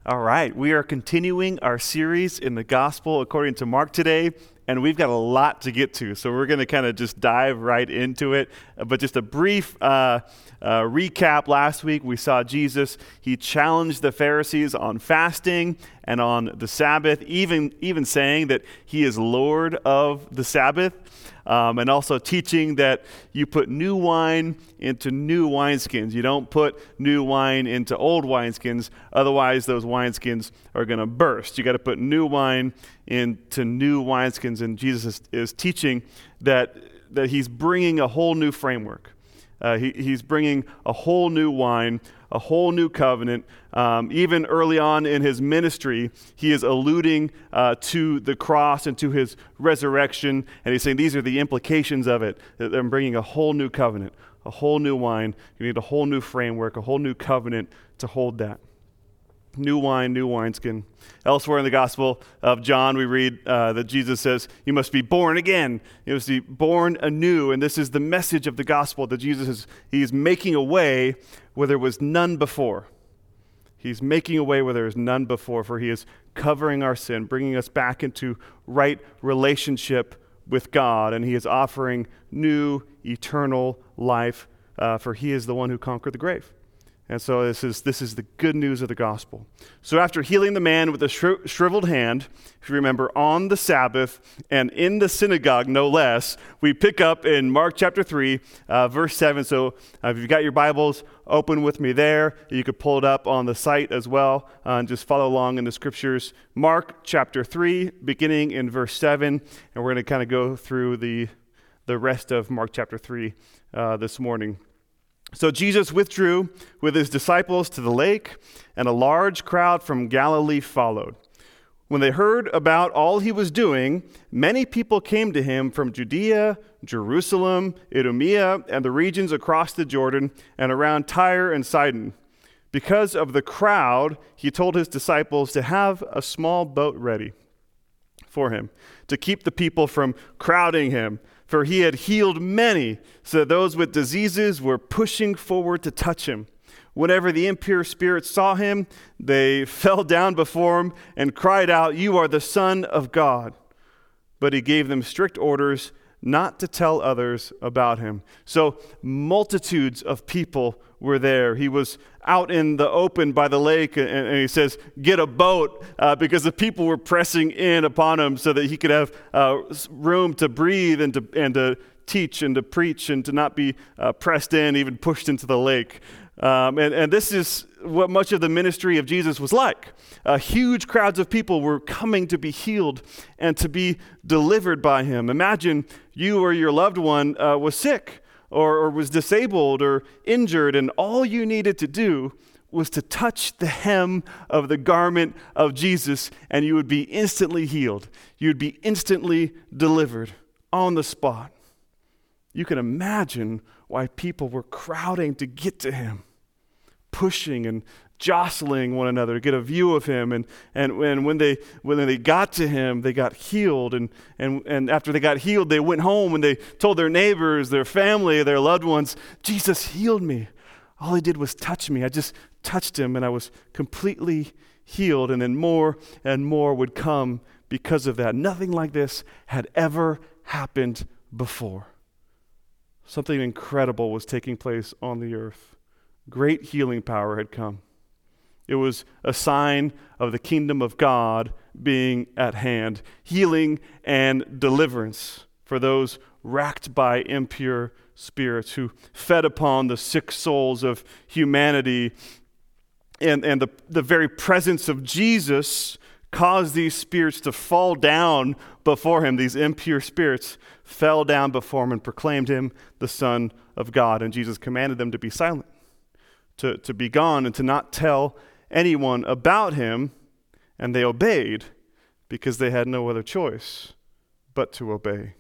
All right, we are continuing our series in the Gospel according to Mark today, and we've got a lot to get to, so we're going to kind of just dive right into it. But just a brief recap. Last week we saw Jesus. He challenged the Pharisees on fasting and on the Sabbath, even saying that he is Lord of the Sabbath. And also teaching that you put new wine into new wineskins. You don't put new wine into old wineskins, otherwise those wineskins are going to burst. You got to put new wine into new wineskins, and Jesus is teaching that he's bringing a whole new framework. He's bringing a whole new wine, a whole new covenant. Even early on in his ministry, he is alluding to the cross and to his resurrection, and he's saying these are the implications of it. That I'm bringing a whole new covenant, a whole new wine. You need a whole new framework, a whole new covenant to hold that. New wine, new wineskin. Elsewhere in the Gospel of John, we read that Jesus says, you must be born again. You must be born anew. And this is the message of the gospel, that he's making a way where there was none before. He's making a way where there is none before, for he is covering our sin, bringing us back into right relationship with God. And he is offering new eternal life, for he is the one who conquered the grave. And so this is the good news of the gospel. So after healing the man with a shriveled hand, if you remember, on the Sabbath and in the synagogue, no less, we pick up in Mark chapter 3, verse 7. So if you've got your Bibles, open with me there. You could pull it up on the site as well and just follow along in the scriptures. Mark chapter 3, beginning in verse 7. And we're going to kind of go through the rest of Mark chapter 3 this morning. So Jesus withdrew with his disciples to the lake, and a large crowd from Galilee followed. When they heard about all he was doing, many people came to him from Judea, Jerusalem, Idumea, and the regions across the Jordan and around Tyre and Sidon. Because of the crowd, he told his disciples to have a small boat ready for him, to keep the people from crowding him. For he had healed many, so that those with diseases were pushing forward to touch him. Whenever the impure spirits saw him, they fell down before him and cried out, "You are the Son of God." But he gave them strict orders not to tell others about him. So multitudes of people were there. He was out in the open by the lake, and he says, get a boat, because the people were pressing in upon him so that he could have room to breathe and to teach and to preach and to not be pressed in, even pushed into the lake. And this is what much of the ministry of Jesus was like. Huge crowds of people were coming to be healed and to be delivered by him. Imagine you or your loved one was sick or was disabled or injured, and all you needed to do was to touch the hem of the garment of Jesus, and you would be instantly healed. You'd be instantly delivered on the spot. You can imagine why people were crowding to get to him, pushing and jostling one another to get a view of him. And when they got to him, they got healed. And after they got healed, they went home and they told their neighbors, their family, their loved ones, Jesus healed me. All he did was touch me. I just touched him and I was completely healed. And then more and more would come because of that. Nothing like this had ever happened before. Something incredible was taking place on the earth. Great healing power had come. It was a sign of the kingdom of God being at hand. Healing and deliverance for those racked by impure spirits who fed upon the sick souls of humanity. And the very presence of Jesus caused these spirits to fall down before him. These impure spirits fell down before him and proclaimed him the Son of God. And Jesus commanded them to be silent, to be gone, and to not tell anyone about him. And they obeyed because they had no other choice but to obey.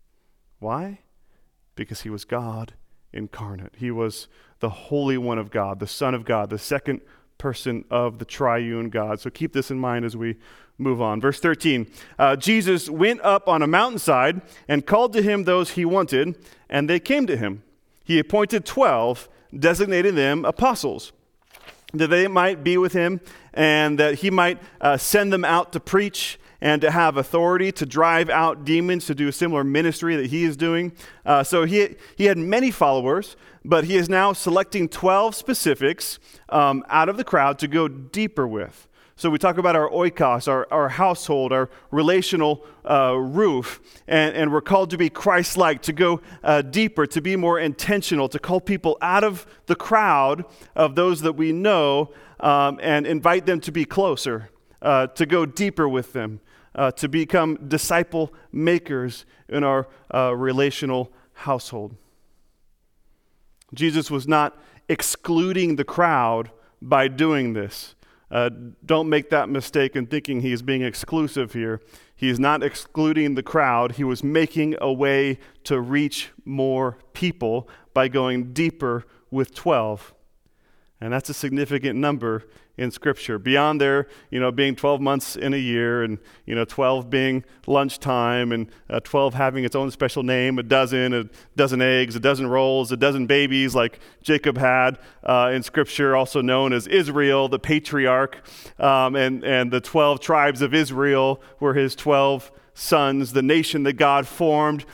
Why? Because he was God incarnate. He was the Holy One of God, the Son of God, the second person of the triune God. So keep this in mind as we move on. Verse 13, Jesus went up on a mountainside and called to him those he wanted, and they came to him. He appointed 12, designating them apostles. that they might be with him and that he might send them out to preach and to have authority to drive out demons, to do a similar ministry that he is doing. So he had many followers, but he is now selecting 12 specifics out of the crowd to go deeper with. So we talk about our oikos, our household, our relational roof, and we're called to be Christ-like, to go deeper, to be more intentional, to call people out of the crowd of those that we know and invite them to be closer, to go deeper with them, to become disciple makers in our relational household. Jesus was not excluding the crowd by doing this. Don't make that mistake in thinking he's being exclusive here. He's not excluding the crowd. He was making a way to reach more people by going deeper with 12. And that's a significant number in Scripture. Beyond there, being 12 months in a year, and 12 being lunchtime, and 12 having its own special name, a dozen eggs, a dozen rolls, a dozen babies like Jacob had in Scripture, also known as Israel, the patriarch, and the 12 tribes of Israel were his 12 sons, the nation that God formed,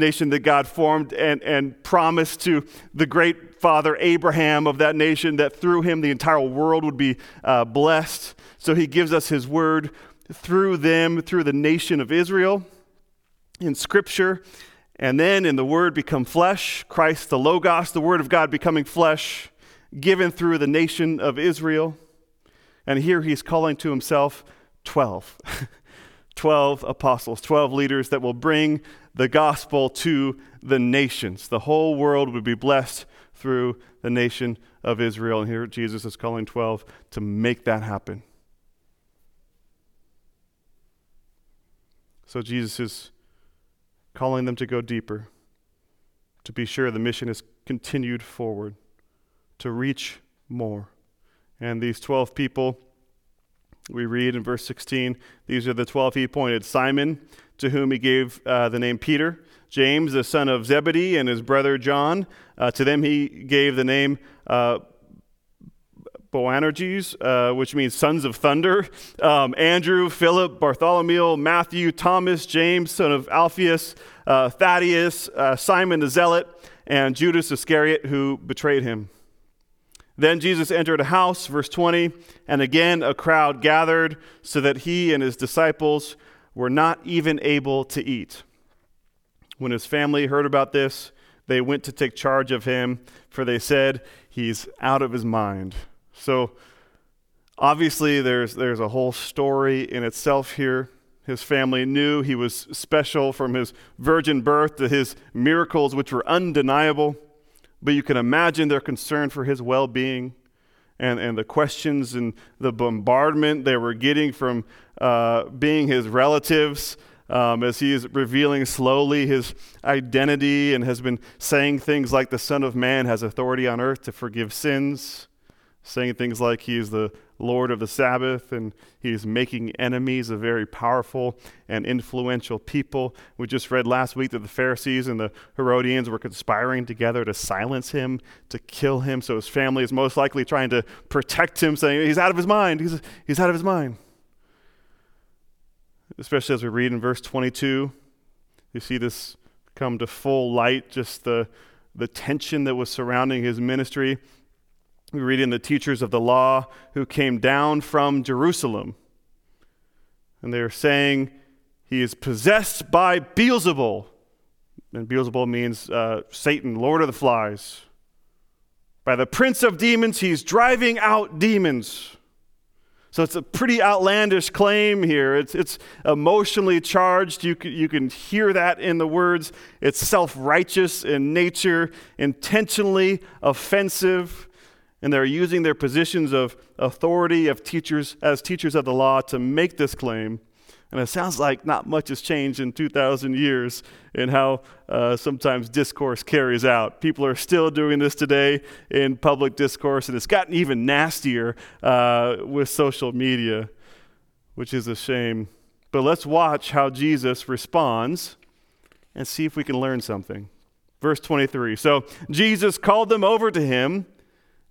and promised to the great father Abraham of that nation that through him the entire world would be blessed. So he gives us his word through them, through the nation of Israel in Scripture, and then in the word become flesh, Christ the Logos, the word of God becoming flesh, given through the nation of Israel. And here he's calling to himself 12. 12 apostles, 12 leaders that will bring the gospel to the nations. The whole world would be blessed through the nation of Israel. And here Jesus is calling 12 to make that happen. So Jesus is calling them to go deeper, to be sure the mission is continued forward, to reach more. And these 12 people, we read in verse 16, these are the 12 he appointed. Simon, to whom he gave the name Peter. James, the son of Zebedee, and his brother John. To them he gave the name Boanerges, which means sons of thunder. Andrew, Philip, Bartholomew, Matthew, Thomas, James, son of Alphaeus, Thaddeus, Simon the Zealot, and Judas Iscariot, who betrayed him. Then Jesus entered a house, verse 20, and again a crowd gathered so that he and his disciples were not even able to eat. When his family heard about this, they went to take charge of him, for they said, he's out of his mind. So obviously there's a whole story in itself here. His family knew he was special from his virgin birth to his miracles, which were undeniable. But you can imagine their concern for his well-being and the questions and the bombardment they were getting from being his relatives as he is revealing slowly his identity and has been saying things like the Son of Man has authority on earth to forgive sins, saying things like he is the Lord of the Sabbath, and he's making enemies of very powerful and influential people. We just read last week that the Pharisees and the Herodians were conspiring together to silence him, to kill him. So his family is most likely trying to protect him, saying he's out of his mind. He's out of his mind. Especially as we read in verse 22, you see this come to full light, just the tension that was surrounding his ministry. We read in the teachers of the law who came down from Jerusalem. And they're saying he is possessed by Beelzebul. And Beelzebul means Satan, Lord of the Flies. By the prince of demons, he's driving out demons. So it's a pretty outlandish claim here. It's emotionally charged. You can hear that in the words. It's self-righteous in nature, intentionally offensive. And they're using their positions of authority as teachers of the law to make this claim. And it sounds like not much has changed in 2,000 years in how sometimes discourse carries out. People are still doing this today in public discourse, and it's gotten even nastier with social media, which is a shame. But let's watch how Jesus responds and see if we can learn something. Verse 23, so Jesus called them over to him,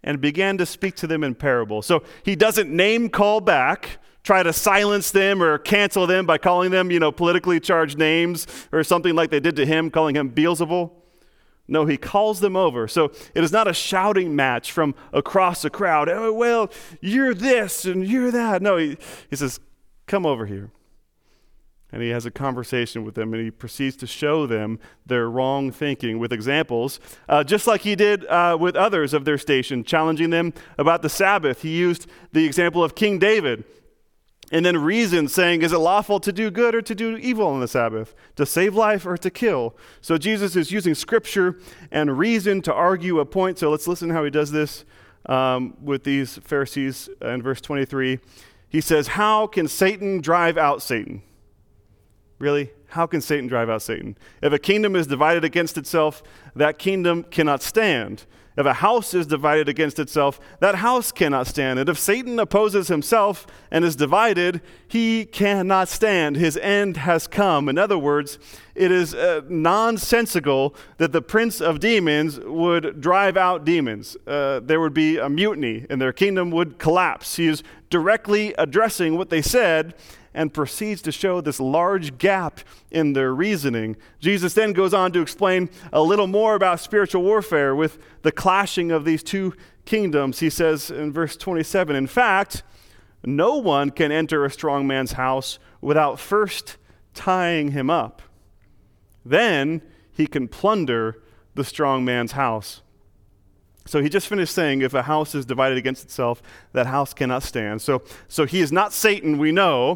and began to speak to them in parables. So he doesn't name call back, try to silence them or cancel them by calling them, politically charged names or something like they did to him, calling him Beelzebul. No, he calls them over. So it is not a shouting match from across the crowd. Oh, well, you're this and you're that. No, he says, come over here. And he has a conversation with them, and he proceeds to show them their wrong thinking with examples, just like he did with others of their station, challenging them about the Sabbath. He used the example of King David, and then reasoned, saying, is it lawful to do good or to do evil on the Sabbath, to save life or to kill? So Jesus is using Scripture and reason to argue a point. So let's listen how he does this with these Pharisees in verse 23. He says, how can Satan drive out Satan? Really? How can Satan drive out Satan? If a kingdom is divided against itself, that kingdom cannot stand. If a house is divided against itself, that house cannot stand. And if Satan opposes himself and is divided, he cannot stand. His end has come. In other words, it is nonsensical that the prince of demons would drive out demons. There would be a mutiny and their kingdom would collapse. He is directly addressing what they said and proceeds to show this large gap in their reasoning. Jesus then goes on to explain a little more about spiritual warfare with the clashing of these two kingdoms. He says in verse 27, in fact, no one can enter a strong man's house without first tying him up. Then he can plunder the strong man's house. So he just finished saying if a house is divided against itself, that house cannot stand. So he is not Satan, we know,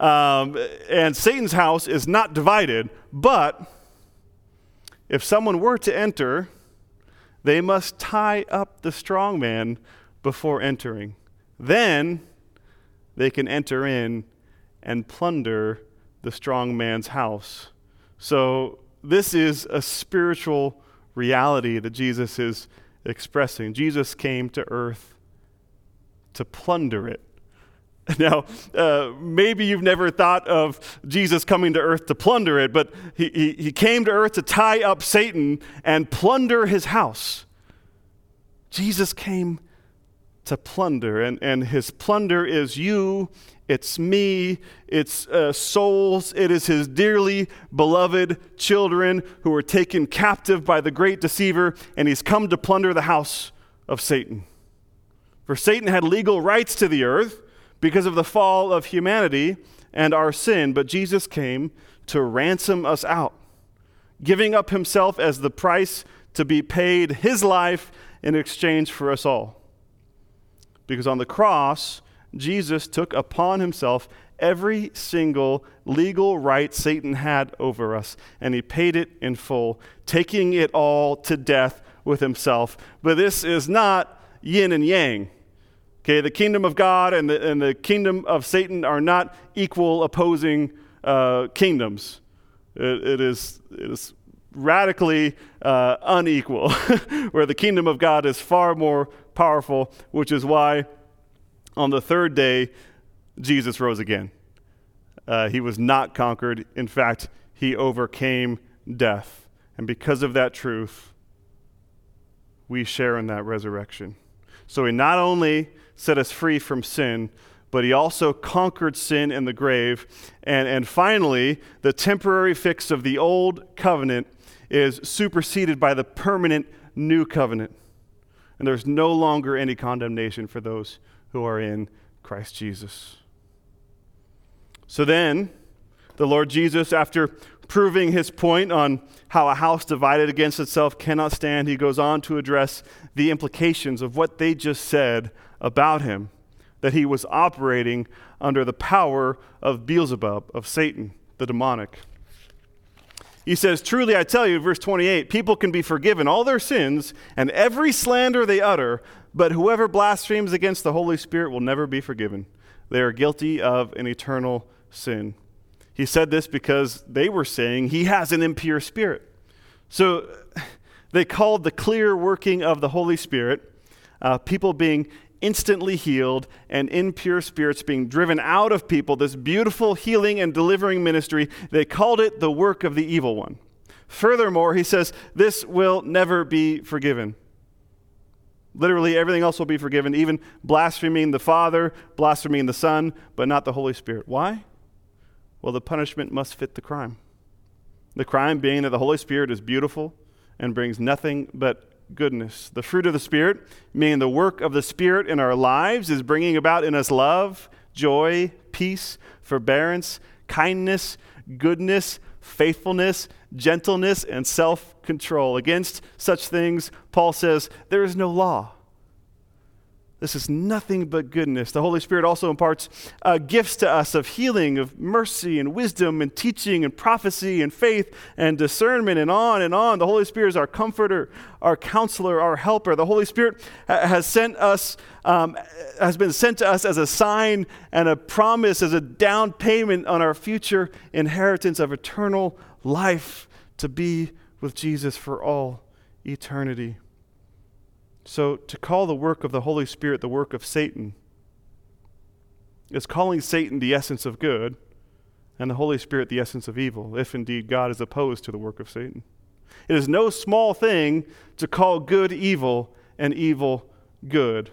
and Satan's house is not divided, but if someone were to enter, they must tie up the strong man before entering. Then they can enter in and plunder the strong man's house. So this is a spiritual reality that Jesus is expressing. Jesus came to earth to plunder it. Now, maybe you've never thought of Jesus coming to earth to plunder it, but he came to earth to tie up Satan and plunder his house. Jesus came to plunder, and his plunder is you, it's me, it's souls, it is his dearly beloved children who were taken captive by the great deceiver, and he's come to plunder the house of Satan. For Satan had legal rights to the earth because of the fall of humanity and our sin, but Jesus came to ransom us out, giving up himself as the price to be paid, his life in exchange for us all. Because on the cross, Jesus took upon himself every single legal right Satan had over us, and he paid it in full, taking it all to death with himself. But this is not yin and yang. Okay, the kingdom of God and the kingdom of Satan are not equal opposing kingdoms. It is radically unequal, where the kingdom of God is far more powerful, which is why on the third day, Jesus rose again. He was not conquered. In fact, he overcame death. And because of that truth, we share in that resurrection. So he not only set us free from sin, but he also conquered sin in the grave. And finally, the temporary fix of the old covenant is superseded by the permanent new covenant. And there's no longer any condemnation for those who are in Christ Jesus. So then, the Lord Jesus, after proving his point on how a house divided against itself cannot stand, he goes on to address the implications of what they just said about him, that he was operating under the power of Beelzebub, of Satan, the demonic. He says, truly I tell you, verse 28, people can be forgiven all their sins and every slander they utter, but whoever blasphemes against the Holy Spirit will never be forgiven. They are guilty of an eternal sin. He said this because they were saying he has an impure spirit. So they called the clear working of the Holy Spirit, people being instantly healed and impure spirits being driven out of people, this beautiful healing and delivering ministry, they called it the work of the evil one. Furthermore, he says, this will never be forgiven. Literally, everything else will be forgiven, even blaspheming the Father, blaspheming the Son, but not the Holy Spirit. Why? Well, the punishment must fit the crime. The crime being that the Holy Spirit is beautiful and brings nothing but goodness. The fruit of the Spirit, meaning the work of the Spirit in our lives, is bringing about in us love, joy, peace, forbearance, kindness, goodness, faithfulness, gentleness, and self-control. Against such things, Paul says, there is no law. This is nothing but goodness. The Holy Spirit also imparts gifts to us of healing, of mercy and wisdom and teaching and prophecy and faith and discernment and on and on. The Holy Spirit is our comforter, our counselor, our helper. The Holy Spirit has been sent to us as a sign and a promise, as a down payment on our future inheritance of eternal life to be with Jesus for all eternity. So to call the work of the Holy Spirit the work of Satan is calling Satan the essence of good and the Holy Spirit the essence of evil, if indeed God is opposed to the work of Satan. It is no small thing to call good evil and evil good.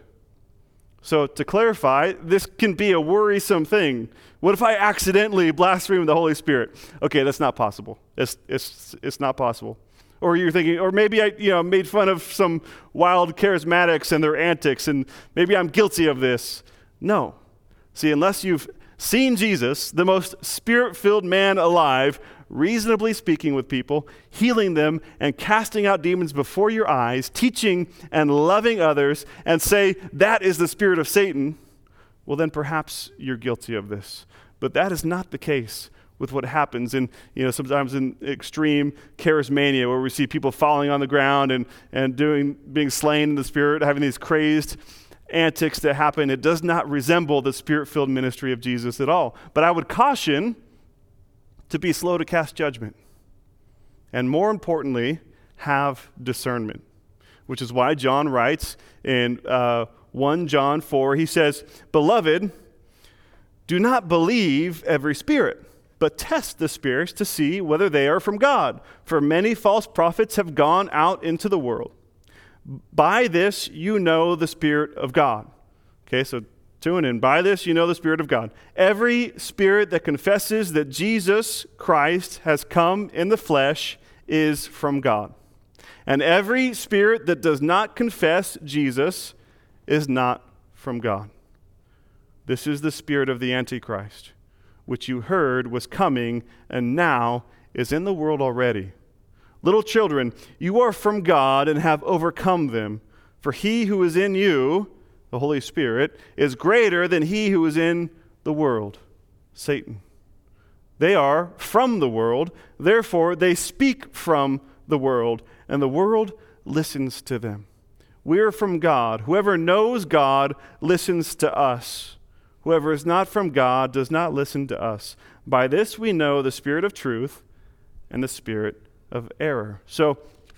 So to clarify, this can be a worrisome thing. What if I accidentally blaspheme the Holy Spirit? Okay, that's not possible. It's not possible. Or you're thinking, or maybe I made fun of some wild charismatics and their antics, and maybe I'm guilty of this. No. See, unless you've seen Jesus, the most spirit-filled man alive, reasonably speaking with people, healing them and casting out demons before your eyes, teaching and loving others, and say, that is the spirit of Satan, well then perhaps you're guilty of this. But that is not the case with what happens in, sometimes in extreme charismania, where we see people falling on the ground and being slain in the Spirit, having these crazed antics that happen. It does not resemble the Spirit-filled ministry of Jesus at all. But I would caution to be slow to cast judgment, and more importantly, have discernment, which is why John writes in 1 John 4, he says, "Beloved, do not believe every spirit, but test the spirits to see whether they are from God. For many false prophets have gone out into the world. By this you know the Spirit of God." Okay, so tune in. By this you know the Spirit of God. Every spirit that confesses that Jesus Christ has come in the flesh is from God. And every spirit that does not confess Jesus is not from God. This is the spirit of the Antichrist, which you heard was coming and now is in the world already. Little children, you are from God and have overcome them. For he who is in you, the Holy Spirit, is greater than he who is in the world, Satan. They are from the world, therefore they speak from the world, and the world listens to them. We are from God. Whoever knows God listens to us. Whoever is not from God does not listen to us. By this we know the spirit of truth and the spirit of error. So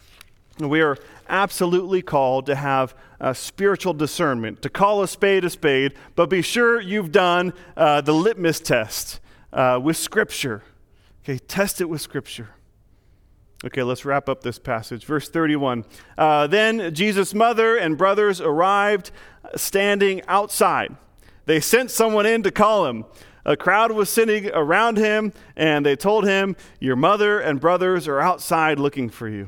we are absolutely called to have spiritual discernment, to call a spade, but be sure you've done the litmus test with Scripture. Okay, test it with Scripture. Okay, let's wrap up this passage. Verse 31. Then Jesus' mother and brothers arrived standing outside. They sent someone in to call him. A crowd was sitting around him, and they told him, "Your mother and brothers are outside looking for you."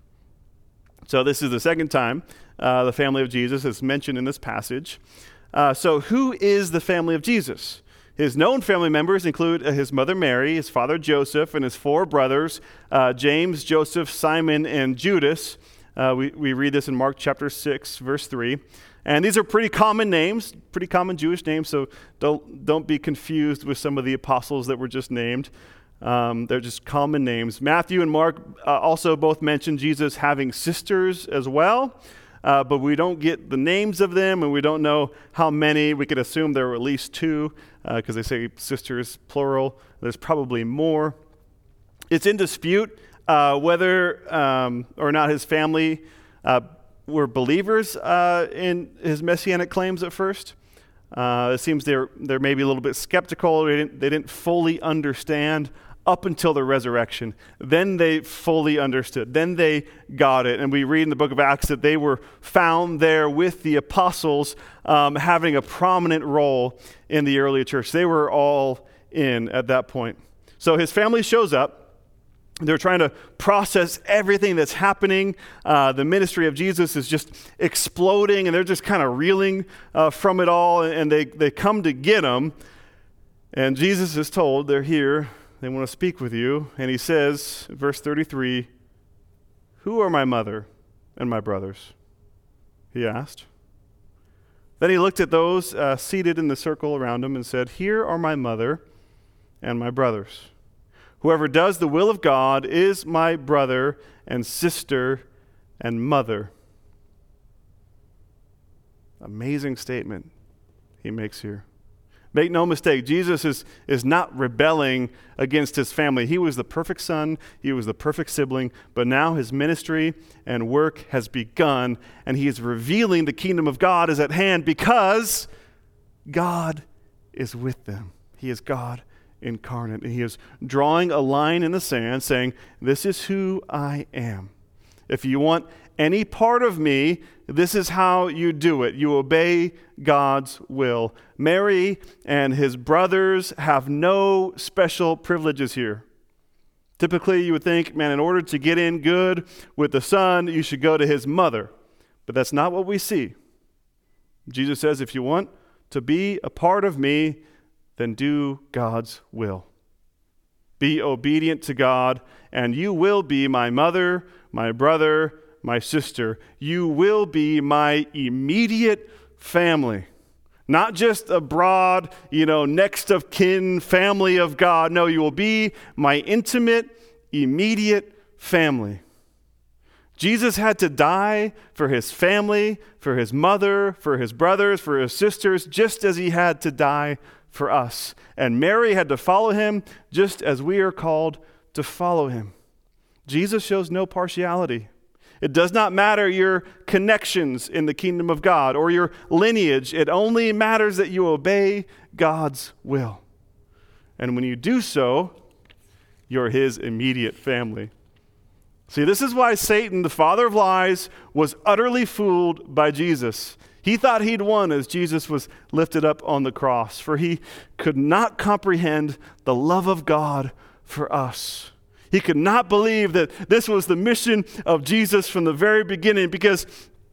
So this is the second time the family of Jesus is mentioned in this passage. So who is the family of Jesus? His known family members include his mother Mary, his father Joseph, and his four brothers, James, Joseph, Simon, and Judas. We read this in Mark chapter 6, verse 3. And these are pretty common names, pretty common Jewish names, so don't be confused with some of the apostles that were just named. They're just common names. Matthew and Mark also both mention Jesus having sisters as well, but we don't get the names of them, and we don't know how many. We could assume there were at least two, because they say sisters, plural. There's probably more. It's in dispute whether or not his family were believers in his messianic claims at first. It seems they're maybe a little bit skeptical. They didn't fully understand up until the resurrection. Then they fully understood. Then they got it. And we read in the book of Acts that they were found there with the apostles, having a prominent role in the early church. They were all in at that point. So his family shows up. They're trying to process everything that's happening. The ministry of Jesus is just exploding, and they're just kind of reeling from it all. And they come to get him. And Jesus is told, they're here. They want to speak with you. And he says, verse 33, "Who are my mother and my brothers?" he asked. Then he looked at those seated in the circle around him and said, "Here are my mother and my brothers. Whoever does the will of God is my brother and sister and mother." Amazing statement he makes here. Make no mistake, Jesus is not rebelling against his family. He was the perfect son. He was the perfect sibling. But now his ministry and work has begun, and he is revealing the kingdom of God is at hand because God is with them. He is God incarnate, and he is drawing a line in the sand saying, "This is who I am. If you want any part of me, this is how you do it. You obey God's will." Mary and his brothers have no special privileges here. Typically, you would think, man, in order to get in good with the son, you should go to his mother. But that's not what we see. Jesus says, if you want to be a part of me, then do God's will. Be obedient to God, and you will be my mother, my brother, my sister. You will be my immediate family. Not just a broad, next of kin family of God. No, you will be my intimate, immediate family. Jesus had to die for his family, for his mother, for his brothers, for his sisters, just as he had to die for us. And Mary had to follow him just as we are called to follow him. Jesus shows no partiality. It does not matter your connections in the kingdom of God or your lineage. It only matters that you obey God's will. And when you do so, you're his immediate family. See, this is why Satan, the father of lies, was utterly fooled by Jesus. He thought he'd won as Jesus was lifted up on the cross, for he could not comprehend the love of God for us. He could not believe that this was the mission of Jesus from the very beginning, because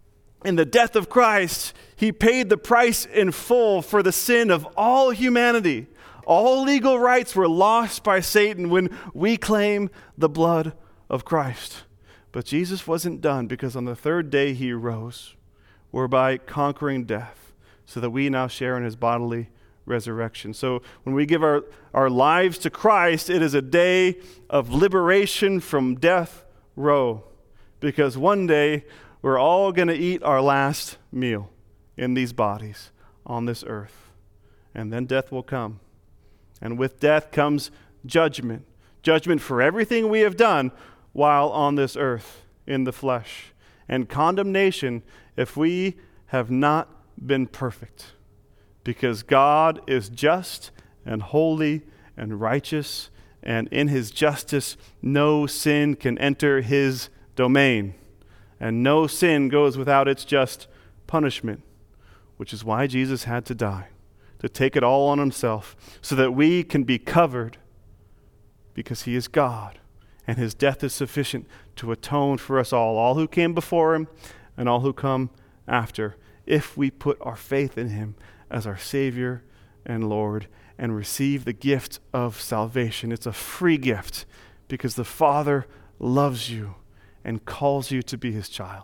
in the death of Christ, he paid the price in full for the sin of all humanity. All legal rights were lost by Satan when we claim the blood of Christ. But Jesus wasn't done, because on the third day he rose, whereby conquering death, so that we now share in his bodily resurrection. So when we give our lives to Christ, it is a day of liberation from death row, because one day we're all going to eat our last meal in these bodies on this earth, and then death will come. And with death comes judgment for everything we have done while on this earth in the flesh, and condemnation if we have not been perfect. Because God is just and holy and righteous, and in his justice, no sin can enter his domain, and no sin goes without its just punishment, which is why Jesus had to die, to take it all on himself, so that we can be covered, because he is God, and his death is sufficient to atone for us all who came before him and all who come after, if we put our faith in him as our Savior and Lord and receive the gift of salvation. It's a free gift, because the Father loves you and calls you to be his child.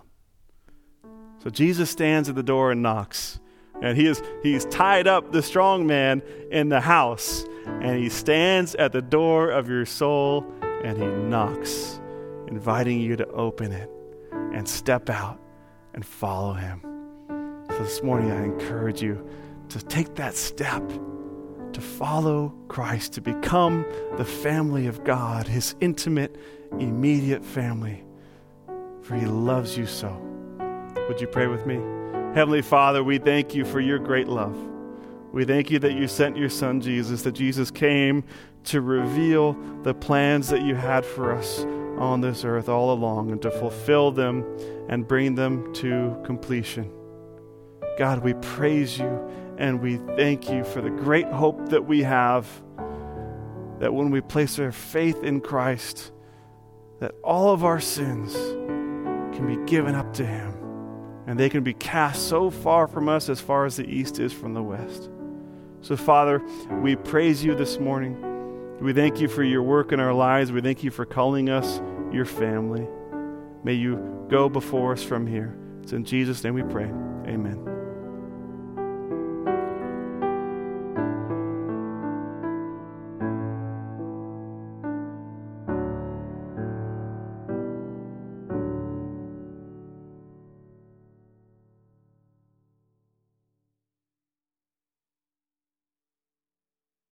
So Jesus stands at the door and knocks, and he's tied up the strong man in the house, and he stands at the door of your soul and he knocks, inviting you to open it and step out and follow him. So this morning I encourage you to take that step, to follow Christ, to become the family of God, his intimate, immediate family, for he loves you so. Would you pray with me? Heavenly Father, we thank you for your great love. We thank you that you sent your Son, Jesus, that Jesus came to reveal the plans that you had for us on this earth all along and to fulfill them and bring them to completion. God, we praise you and we thank you for the great hope that we have, that when we place our faith in Christ, that all of our sins can be given up to him, and they can be cast so far from us as far as the east is from the west. So, Father, we praise you this morning. We thank you for your work in our lives. We thank you for calling us your family. May you go before us from here. It's in Jesus' name we pray. Amen.